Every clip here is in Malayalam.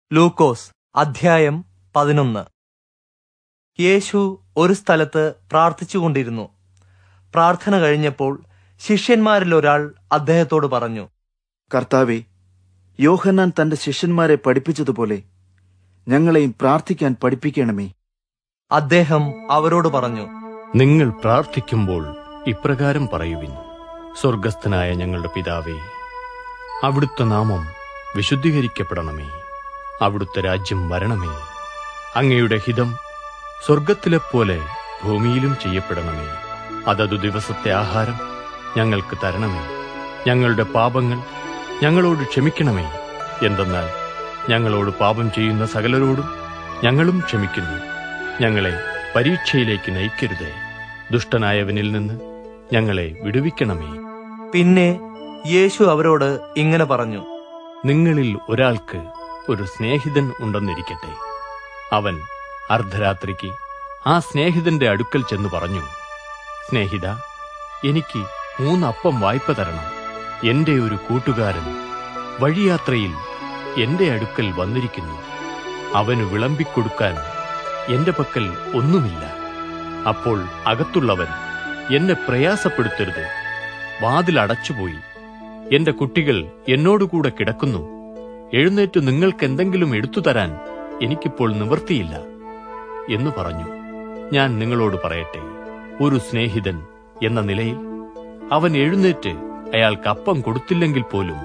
ലൂക്കോസ് അധ്യായം 11. യേശു ഒരു സ്ഥലത്ത് പ്രാർത്ഥിച്ചുകൊണ്ടിരുന്നു. പ്രാർത്ഥന കഴിഞ്ഞപ്പോൾ ശിഷ്യന്മാരിൽ ഒരാൾ അദ്ദേഹത്തോട് പറഞ്ഞു, കർത്താവേ, യോഹന്നാൻ തന്റെ ശിഷ്യന്മാരെ പഠിപ്പിച്ചതുപോലെ ഞങ്ങളെയും പ്രാർത്ഥിക്കാൻ പഠിപ്പിക്കണമേ. അദ്ദേഹം അവരോട് പറഞ്ഞു, നിങ്ങൾ പ്രാർത്ഥിക്കുമ്പോൾ ഇപ്രകാരം പറയുവിൻ: സ്വർഗസ്ഥനായ ഞങ്ങളുടെ പിതാവേ, അവിടുത്തെ നാമം വിശുദ്ധീകരിക്കപ്പെടണമേ. അവിടുത്തെ രാജ്യം വരണമേ. അങ്ങയുടെ ഹിതം സ്വർഗത്തിലെപ്പോലെ ഭൂമിയിലും ചെയ്യപ്പെടണമേ. അതതു ദിവസത്തെ ആഹാരം ഞങ്ങൾക്ക് തരണമേ. ഞങ്ങളുടെ പാപങ്ങൾ ഞങ്ങളോട് ക്ഷമിക്കണമേ. എന്തെന്നാൽ ഞങ്ങളോട് പാപം ചെയ്യുന്ന സകലരോടും ഞങ്ങളും ക്ഷമിക്കുന്നു. ഞങ്ങളെ പരീക്ഷയിലേക്ക് നയിക്കരുതേ. ദുഷ്ടനായവനിൽ നിന്ന് ഞങ്ങളെ വിടുവിക്കണമേ. പിന്നെ യേശു അവരോട് ഇങ്ങനെ പറഞ്ഞു, നിങ്ങളിൽ ഒരാൾക്ക് ഒരു സ്നേഹിതൻ ഉണ്ടെന്നിരിക്കട്ടെ. അവൻ അർദ്ധരാത്രിക്ക് ആ സ്നേഹിതന്റെ അടുക്കൽ ചെന്ന് പറഞ്ഞു, സ്നേഹിത, എനിക്ക് 3 അപ്പം വായ്പ തരണം. എന്റെ ഒരു കൂട്ടുകാരൻ വഴിയാത്രയിൽ എന്റെ അടുക്കൽ വന്നിരിക്കുന്നു. അവന് വിളമ്പിക്കൊടുക്കാൻ എന്റെ പക്കൽ ഒന്നുമില്ല. അപ്പോൾ അകത്തുള്ളവൻ, എന്നെ പ്രയാസപ്പെടുത്തരുത്, വാതിൽ അടച്ചുപോയി, എന്റെ കുട്ടികൾ എന്നോടുകൂടെ കിടക്കുന്നു. എഴുന്നേറ്റ് നിങ്ങൾക്കെന്തെങ്കിലും എടുത്തു തരാൻ എനിക്കിപ്പോൾ നിവൃത്തിയില്ല എന്നു പറഞ്ഞു. ഞാൻ നിങ്ങളോട് പറയട്ടെ, ഒരു സ്നേഹിതൻ എന്ന നിലയിൽ അവൻ എഴുന്നേറ്റ് അയാൾക്ക് അപ്പം കൊടുത്തില്ലെങ്കിൽ പോലും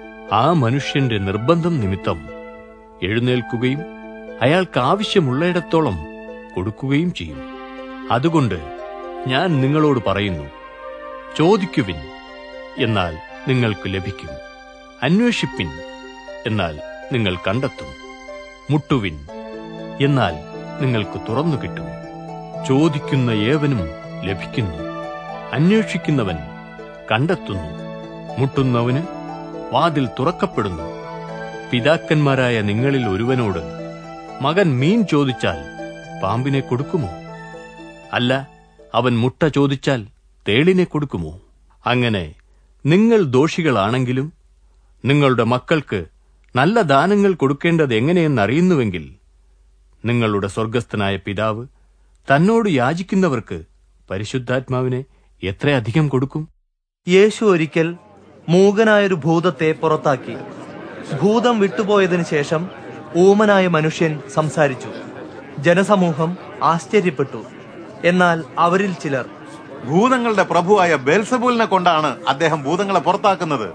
ആ മനുഷ്യന്റെ നിർബന്ധം നിമിത്തം എഴുന്നേൽക്കുകയും അയാൾക്ക് ആവശ്യമുള്ളയിടത്തോളം കൊടുക്കുകയും ചെയ്യും. അതുകൊണ്ട് ഞാൻ നിങ്ങളോട് പറയുന്നു, ചോദിക്കുവിൻ, എന്നാൽ നിങ്ങൾക്ക് ലഭിക്കും. അന്വേഷിപ്പിൻ, എന്നാൽ നിങ്ങൾ കണ്ടെത്തും. മുട്ടുവിൻ, എന്നാൽ നിങ്ങൾക്ക് തുറന്നു കിട്ടും. ചോദിക്കുന്ന ഏവനും ലഭിക്കുന്നു, അന്വേഷിക്കുന്നവൻ കണ്ടെത്തുന്നു, മുട്ടുന്നവന് വാതിൽ തുറക്കപ്പെടുന്നു. പിതാക്കന്മാരായ നിങ്ങളിൽ ഒരുവനോട് മകൻ മീൻ ചോദിച്ചാൽ പാമ്പിനെ കൊടുക്കുമോ? അല്ല, അവൻ മുട്ട ചോദിച്ചാൽ തേളിനെ കൊടുക്കുമോ? അങ്ങനെ നിങ്ങൾ ദോഷികളാണെങ്കിലും നിങ്ങളുടെ മക്കൾക്ക് നല്ല ദാനങ്ങൾ കൊടുക്കേണ്ടത് എങ്ങനെയെന്നറിയുന്നുവെങ്കിൽ നിങ്ങളുടെ സ്വർഗസ്ഥനായ പിതാവ് തന്നോട് യാചിക്കുന്നവർക്ക് പരിശുദ്ധാത്മാവിനെ എത്രയധികം കൊടുക്കും. യേശു ഒരിക്കൽ മൂകനായൊരു ഭൂതത്തെ പുറത്താക്കി. ഭൂതം വിട്ടുപോയതിനു ശേഷം ഊമനായ മനുഷ്യൻ സംസാരിച്ചു. ജനസമൂഹം ആശ്ചര്യപ്പെട്ടു. എന്നാൽ അവരിൽ ചിലർ, ഭൂതങ്ങളുടെ പ്രഭുവായ ബേൽസബൂലിനെ കൊണ്ടാണ് അദ്ദേഹം ഭൂതങ്ങളെ പുറത്താക്കുന്നത്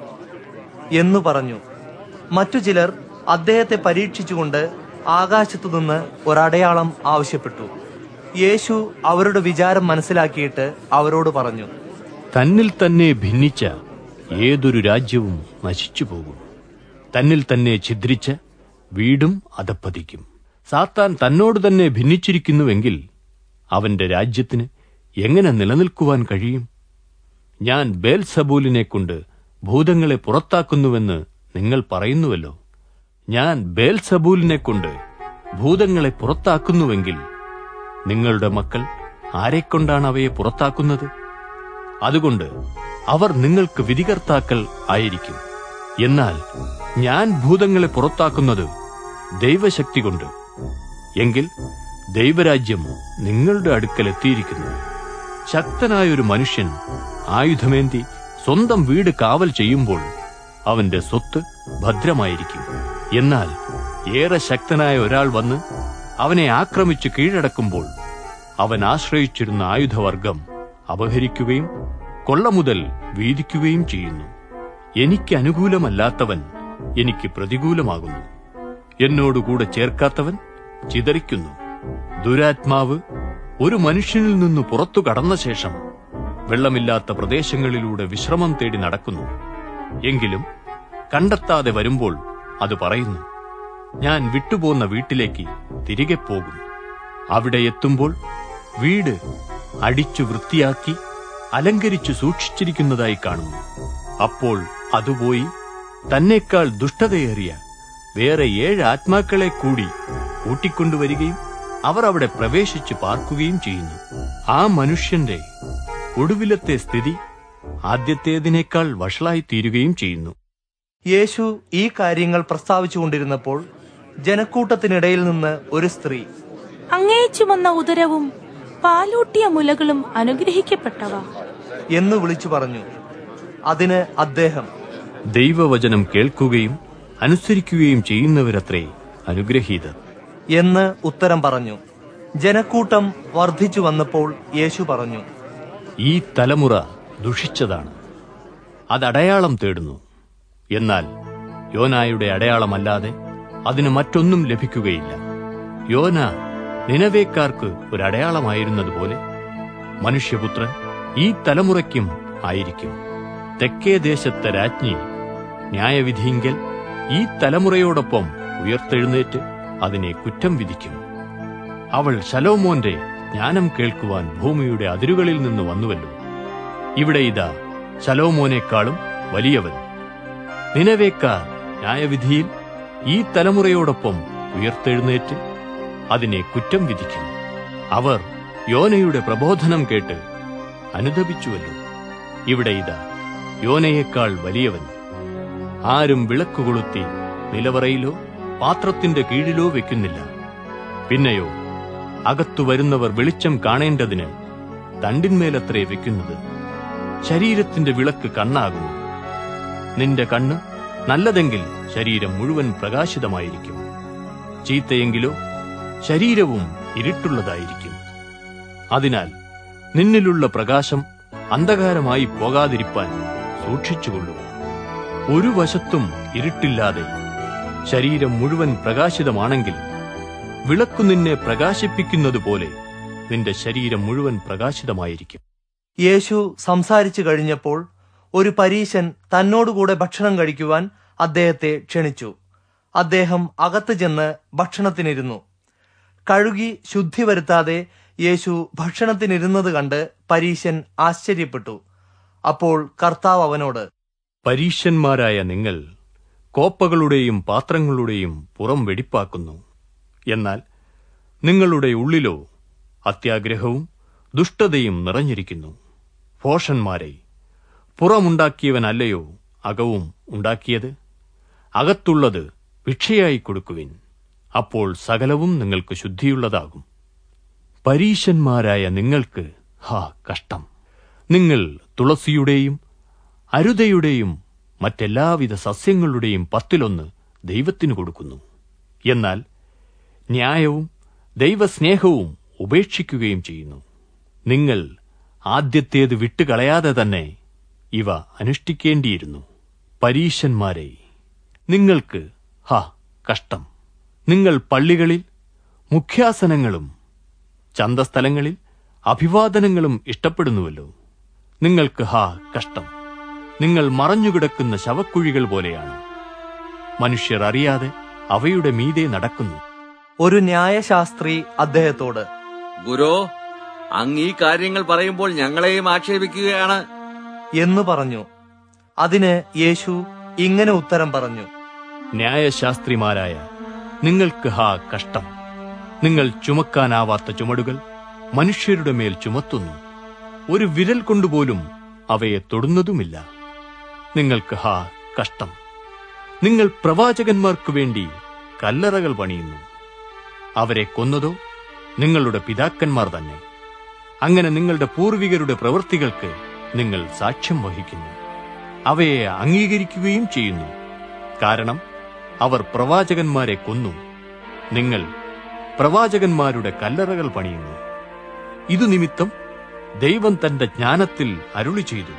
എന്നു പറഞ്ഞു. മറ്റു ചിലർ അദ്ദേഹത്തെ പരീക്ഷിച്ചുകൊണ്ട് ആകാശത്തുനിന്ന് ഒരടയാളം ആവശ്യപ്പെട്ടു. യേശു അവരുടെ വിചാരം മനസ്സിലാക്കിയിട്ട് അവരോട് പറഞ്ഞു, തന്നിൽ തന്നെ ഭിന്നിച്ച ഏതൊരു രാജ്യവും നശിച്ചുപോകും. തന്നിൽ തന്നെ ഛിദ്രിച്ച വീടും അധപ്പതിക്കും. സാത്താൻ തന്നോട് തന്നെ ഭിന്നിച്ചിരിക്കുന്നുവെങ്കിൽ അവന്റെ രാജ്യത്തിന് എങ്ങനെ നിലനിൽക്കുവാൻ കഴിയും? ഞാൻ ബേൽസബൂലിനെ കൊണ്ട് ഭൂതങ്ങളെ പുറത്താക്കുന്നുവെന്ന് നിങ്ങൾ പറയുന്നുവല്ലോ. ഞാൻ ബേൽസബൂലിനെ കൊണ്ട് ഭൂതങ്ങളെ പുറത്താക്കുന്നുവെങ്കിൽ നിങ്ങളുടെ മക്കൾ ആരെക്കൊണ്ടാണ് അവയെ പുറത്താക്കുന്നത്? അതുകൊണ്ട് അവർ നിങ്ങൾക്ക് വിധികർത്താക്കൾ ആയിരിക്കും. എന്നാൽ ഞാൻ ഭൂതങ്ങളെ പുറത്താക്കുന്നത് ദൈവശക്തി കൊണ്ട്. എങ്കിൽ ദൈവരാജ്യം നിങ്ങളുടെ അടുക്കൽ എത്തിയിരിക്കുന്നു. ശക്തനായൊരു മനുഷ്യൻ ആയുധമേന്തി സ്വന്തം വീട് കാവൽ ചെയ്യുമ്പോൾ അവന്റെ സ്വത്ത് ഭദ്രമായിരിക്കും. എന്നാൽ ഏറെ ശക്തനായ ഒരാൾ വന്ന് അവനെ ആക്രമിച്ച് കീഴടക്കുമ്പോൾ അവൻ ആശ്രയിച്ചിരുന്ന ആയുധവർഗം അപഹരിക്കുകയും കൊള്ളമുതൽ വീതിക്കുകയും ചെയ്യുന്നു. എനിക്ക് അനുകൂലമല്ലാത്തവൻ എനിക്ക് പ്രതികൂലമാകുന്നു. എന്നോടുകൂടെ ചേർക്കാത്തവൻ ചിതറിക്കുന്നു. ദുരാത്മാവ് ഒരു മനുഷ്യനിൽ നിന്ന് പുറത്തു കടന്ന ശേഷം വെള്ളമില്ലാത്ത പ്രദേശങ്ങളിലൂടെ വിശ്രമം തേടി നടക്കുന്നു. എങ്കിലും കണ്ടെത്താതെ വരുമ്പോൾ അത് പറയുന്നു, ഞാൻ വിട്ടുപോന്ന വീട്ടിലേക്ക് തിരികെ പോകും. അവിടെ എത്തുമ്പോൾ വീട് അടിച്ചു വൃത്തിയാക്കി അലങ്കരിച്ചു സൂക്ഷിച്ചിരിക്കുന്നതായി കാണുന്നു. അപ്പോൾ അതുപോയി തന്നേക്കാൾ ദുഷ്ടതയേറിയ വേറെ 7 ആത്മാക്കളെ കൂടി കൂട്ടിക്കൊണ്ടുവരികയും അവർ അവിടെ പ്രവേശിച്ച് പാർക്കുകയും ചെയ്യുന്നു. ആ മനുഷ്യന്റെ ഒടുവിലത്തെ സ്ഥിതി ആദ്യത്തേതിനേക്കാൾ വഷളായി തീരുകയും ചെയ്യുന്നു. യേശു ഈ കാര്യങ്ങൾ പ്രസ്താവിച്ചുകൊണ്ടിരുന്നപ്പോൾ ജനക്കൂട്ടത്തിനിടയിൽ നിന്ന് ഒരു സ്ത്രീ, അങ്ങേ ചുമന്ന ഉദരവും പാലൂട്ടിയ മുലകളും അനുഗ്രഹിക്കപ്പെട്ടവ എന്ന് വിളിച്ചു പറഞ്ഞു. അതിന് അദ്ദേഹം, ദൈവവചനം കേൾക്കുകയും അനുസരിക്കുകയും ചെയ്യുന്നവരത്രേ അനുഗ്രഹീതർ എന്ന് ഉത്തരം പറഞ്ഞു. ജനക്കൂട്ടം വർദ്ധിച്ചു വന്നപ്പോൾ യേശു പറഞ്ഞു, ഈ തലമുറ ദുഷിച്ചതാണ്, അതടയാളം തേടുന്നു. എന്നാൽ യോനായുടെ അടയാളമല്ലാതെ അതിന് മറ്റൊന്നും ലഭിക്കുകയില്ല. യോന നിനവേക്കാർക്ക് ഒരടയാളമായിരുന്നതുപോലെ മനുഷ്യപുത്രൻ ഈ തലമുറയ്ക്കും ആയിരിക്കും. തെക്കേ ദേശത്തെ രാജ്ഞി ന്യായവിധിയിങ്കൽ ഈ തലമുറയോടൊപ്പം ഉയർത്തെഴുന്നേറ്റ് അതിനെ കുറ്റം വിധിക്കും. അവൾ ശലോമോന്റെ ജ്ഞാനം കേൾക്കുവാൻ ഭൂമിയുടെ അതിരുകളിൽ നിന്ന് വന്നുവല്ലോ. ഇവിടെ ഇതാ ശലോമോനേക്കാളും വലിയവൻ. നിനവേക്കാർ ന്യായവിധിയിൽ ഈ തലമുറയോടൊപ്പം ഉയർത്തെഴുന്നേറ്റ് അതിനെ കുറ്റം വിധിക്കും. അവർ യോനയുടെ പ്രബോധനം കേട്ട് അനുതപിച്ചുവല്ലോ. ഇവിടെ ഇതാ യോനയേക്കാൾ വലിയവൻ. ആരും വിളക്ക് കൊളുത്തി നിലവറയിലോ പാത്രത്തിന്റെ കീഴിലോ വെക്കുന്നില്ല. പിന്നെയോ അകത്തു വരുന്നവർ വെളിച്ചം കാണേണ്ടതിന് തണ്ടിന്മേലത്രേ വെക്കുന്നത്. ശരീരത്തിന്റെ വിളക്ക് കണ്ണാകുന്നു. നിന്റെ കണ്ണ് നല്ലതെങ്കിൽ ശരീരം മുഴുവൻ പ്രകാശിതമായിരിക്കും. ചീത്തയെങ്കിലോ ശരീരവും ഇരുട്ടുള്ളതായിരിക്കും. അതിനാൽ നിന്നിലുള്ള പ്രകാശം അന്ധകാരമായി പോകാതിരിപ്പാൻ സൂക്ഷിച്ചുകൊള്ളുക. ഒരു വശത്തും ഇരുട്ടില്ലാതെ ശരീരം മുഴുവൻ പ്രകാശിതമാണെങ്കിൽ വിളക്കു നിന്നെ പ്രകാശിപ്പിക്കുന്നതുപോലെ നിന്റെ ശരീരം മുഴുവൻ പ്രകാശിതമായിരിക്കും. യേശു സംസാരിച്ചു കഴിഞ്ഞപ്പോൾ ഒരു പരീശൻ തന്നോടുകൂടെ ഭക്ഷണം കഴിക്കുവാൻ അദ്ദേഹത്തെ ക്ഷണിച്ചു. അദ്ദേഹം അകത്ത് ചെന്ന് ഭക്ഷണത്തിനിരുന്നു. കഴുകി ശുദ്ധി വരുത്താതെ യേശു ഭക്ഷണത്തിനിരുന്നത് കണ്ട് പരീശൻ ആശ്ചര്യപ്പെട്ടു. അപ്പോൾ കർത്താവ് അവനോട്, പരീശന്മാരായ നിങ്ങൾ കോപ്പകളുടെയും പാത്രങ്ങളുടെയും പുറം വെടിപ്പാക്കുന്നു, എന്നാൽ നിങ്ങളുടെ ഉള്ളിലോ അത്യാഗ്രഹവും ദുഷ്ടതയും നിറഞ്ഞിരിക്കുന്നു. ഭോഷന്മാരെ, പുറമുണ്ടാക്കിയവനല്ലയോ അകവും ഉണ്ടാക്കിയത്? അകത്തുള്ളത് ഭിക്ഷയായി കൊടുക്കുവിൻ, അപ്പോൾ സകലവും നിങ്ങൾക്ക് ശുദ്ധിയുള്ളതാകും. പരീശന്മാരായ നിങ്ങൾക്ക് കഷ്ടം! നിങ്ങൾ തുളസിയുടെയും അരുതയുടെയും മറ്റെല്ലാവിധ സസ്യങ്ങളുടെയും 10 ദൈവത്തിനു കൊടുക്കുന്നു, എന്നാൽ ന്യായവും ദൈവസ്നേഹവും ഉപേക്ഷിക്കുകയും ചെയ്യുന്നു. നിങ്ങൾ ആദ്യത്തേത് വിട്ടുകളയാതെ തന്നെ ഇവ അനുഷ്ഠിക്കേണ്ടിയിരുന്നു. പരീശന്മാരെ, നിങ്ങൾക്ക് കഷ്ടം! നിങ്ങൾ പള്ളികളിൽ മുഖ്യാസനങ്ങളും ചന്തസ്ഥലങ്ങളിൽ അഭിവാദനങ്ങളും ഇഷ്ടപ്പെടുന്നുവല്ലോ. നിങ്ങൾക്ക് കഷ്ടം! നിങ്ങൾ മറഞ്ഞുകിടക്കുന്ന ശവക്കുഴികൾ പോലെയാണ്. മനുഷ്യർ അറിയാതെ അവയുടെ മീതെ നടക്കുന്നു. ഒരു ന്യായശാസ്ത്രി അദ്ദേഹത്തോട്, ഗുരോ, അങ്ങ് ഈ കാര്യങ്ങൾ പറയുമ്പോൾ ഞങ്ങളെയും ആക്ഷേപിക്കുകയാണ് എന്ന് പറഞ്ഞു. അതിന് യേശു ഇങ്ങനെ ഉത്തരം പറഞ്ഞു, ന്യായശാസ്ത്രിമാരായ നിങ്ങൾക്ക് കഷ്ടം! നിങ്ങൾ ചുമക്കാനാവാത്ത ചുമടുകൾ മനുഷ്യരുടെ മേൽ ചുമത്തുന്നു, ഒരു വിരൽ കൊണ്ടുപോലും അവയെ തൊടുന്നതുമില്ല. നിങ്ങൾക്ക് കഷ്ടം! നിങ്ങൾ പ്രവാചകന്മാർക്കു വേണ്ടി കല്ലറകൾ പണിയുന്നു, അവരെ കൊന്നതോ നിങ്ങളുടെ പിതാക്കന്മാർ തന്നെ. അങ്ങനെ നിങ്ങളുടെ പൂർവികരുടെ പ്രവൃത്തികൾക്ക് നിങ്ങൾ സാക്ഷ്യം വഹിക്കുന്നു, അവയെ അംഗീകരിക്കുകയും ചെയ്യുന്നു. കാരണം അവർ പ്രവാചകന്മാരെ കൊന്നു. നിങ്ങൾ പ്രവാചകന്മാരുടെ കല്ലറകൾ പണിയുന്നു. ഇതു നിമിത്തം ദൈവം തന്റെ ജ്ഞാനത്തിൽ അരുളി ചെയ്തു,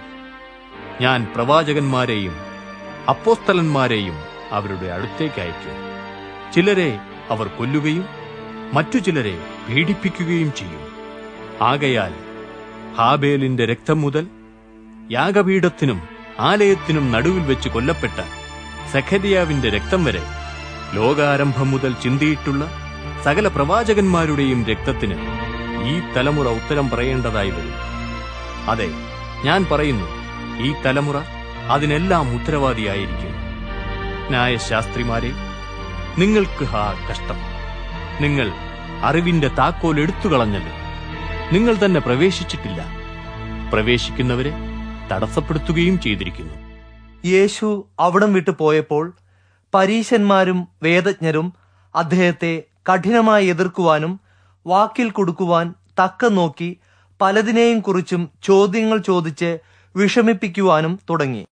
ഞാൻ പ്രവാചകന്മാരെയും അപ്പോസ്തലന്മാരെയും അവരുടെ അടുത്തേക്ക് അയക്കും. ചിലരെ അവർ കൊല്ലുകയും മറ്റു ചിലരെ പീഡിപ്പിക്കുകയും ചെയ്യും. ആകയാൽ ഹാബേലിന്റെ രക്തം മുതൽ യാഗപീഠത്തിനും ആലയത്തിനും നടുവിൽ വെച്ച് കൊല്ലപ്പെട്ട സെഖര്യാവിന്റെ രക്തം വരെ, ലോകാരംഭം മുതൽ ചിന്തിയിട്ടുള്ള സകല പ്രവാചകന്മാരുടെയും രക്തത്തിന് ഈ തലമുറ ഉത്തരം പറയേണ്ടതായി വരും. അതെ, ഞാൻ പറയുന്നു, ഈ തലമുറ അതിനെല്ലാം ഉത്തരവാദിയായിരിക്കും. ന്യായശാസ്ത്രിമാരെ, നിങ്ങൾക്ക് കഷ്ടം! നിങ്ങൾ അറിവിന്റെ താക്കോൽ എടുത്തുകളഞ്ഞല്ലോ. നിങ്ങൾ തന്നെ പ്രവേശിച്ചിട്ടില്ല, പ്രവേശിക്കുന്നവരെ തടസ്സപ്പെടുത്തുകയും ചെയ്തിരിക്കുന്നു. യേശു അവിടം വിട്ടു പോയപ്പോൾ പരീശന്മാരും വേദജ്ഞരും അദ്ദേഹത്തെ കഠിനമായി എതിർക്കുവാനും വാക്കിൽ കൊടുക്കുവാൻ തക്കം നോക്കി പലതിനെയും കുറിച്ചും ചോദ്യങ്ങൾ ചോദിച്ച് വിഷമിപ്പിക്കുവാനും തുടങ്ങി.